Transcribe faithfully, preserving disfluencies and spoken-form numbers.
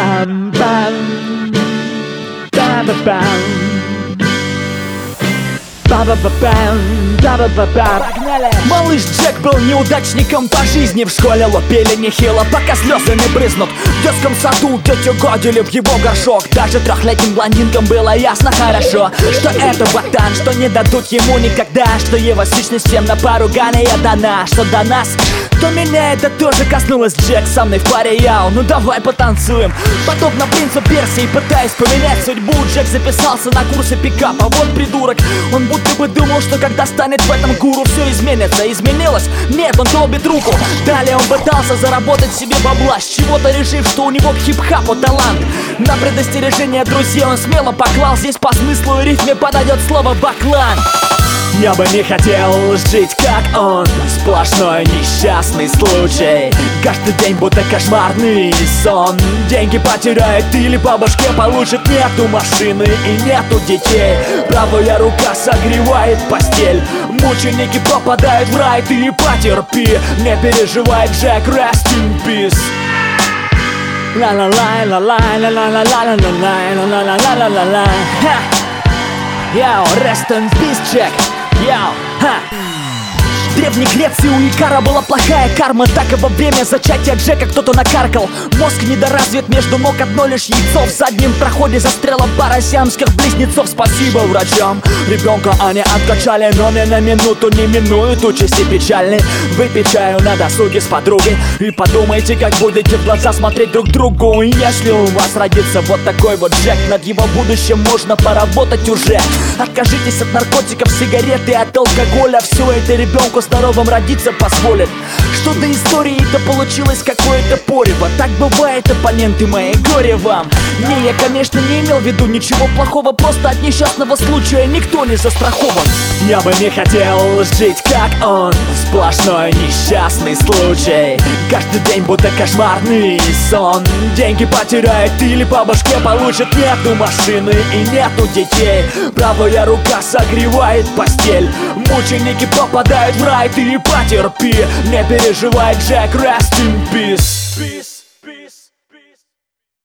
Бам-бам, ба-ба-бам, ба-ба-ба-бам, ба-ба-ба-бам. Погнали! Малыш Джек был неудачником по жизни. В школе лопили нехило, пока слезы не брызнут. В детском саду тетю годили в его горшок. Даже трехлетним блондинкам было ясно хорошо, что это ботан, что не дадут ему никогда, что его сущность всем на поругание дана. Что до нас, то меня это тоже коснулось. Джек со мной в паре яу, ну давай потанцуем. Подобно принцу Персии, пытаясь поменять судьбу, Джек записался на курсы пикапа. Вот придурок, он будто бы думал, что когда станет в этом гуру, все изменится. Изменилось? Нет, он долбит руку. Далее он пытался заработать себе бабла, с чего-то решив, что у него к хип-хапу талант. На предостережение друзей он смело поклал: здесь по смыслу и рифме подойдет слово баклан. Я бы не хотел жить, как он, сплошной несчастный случай. Каждый день будто кошмарный сон. Деньги потеряет или по башке получит. Нету машины и нету детей. Правая рука согревает постель. Мученики попадают в рай, ты потерпи. Не переживай, Джек, rest in peace. Ла-ла-лай, ла-лай, ла-ла-ла-ла-ла-ла, ла-ла-ла-ла-ла-ла. Йоу, rest in peace, Джек. Йоу, ха. В Древней Греции у Икара была плохая карма. Так и во время зачатия Джека кто-то накаркал. Мозг недоразвит, между ног одно лишь яйцо. В заднем проходе застряла пара сиамских близнецов. Спасибо врачам, ребенка они откачали, но ни на минуту не минуют участи печальной. Выпить чаю на досуге с подругой и подумайте, как будете в глаза смотреть друг другу. И если у вас родится вот такой вот Джек, над его будущим можно поработать уже. Откажитесь от наркотиков, сигарет и от алкоголя. Все это ребенку здоровым родиться позволит. Что до истории-то получилось какое-то порево. Так бывает, оппоненты мои, горе вам. Не, я, конечно, не имел в виду ничего плохого. Просто от несчастного случая никто не застрахован. Я бы не хотел жить, как он, сплошной несчастный случай. Каждый день будто кошмарный сон. Деньги потеряет или по башке получит. Нету машины и нету детей. Правая рука согревает постель. Мученики попадают в рай, ты потерпи. Не переживай, Джек, rest in peace.